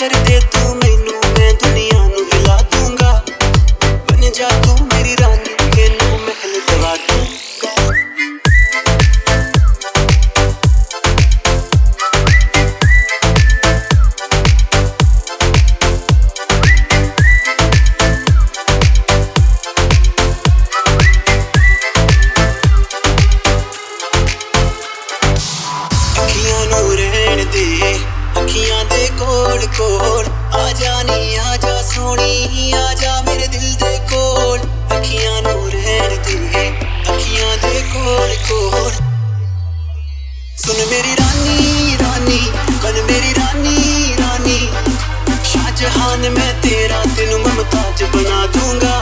कर दे तू मैनू मैं दुनिया नू हिला दूंगा बन जा तू मेरी रानी के नू महल दवा दूंगा अखियां दे कोल कोल आजा नी आजा सोनी आजा मेरे दिल दे कोल अखियां नू रहन दे अखियां दे कोल कोल सुन मेरी रानी रानी बन मेरी रानी रानी शाहजहान मैं तेरा तेनू मुमताज बना दूंगा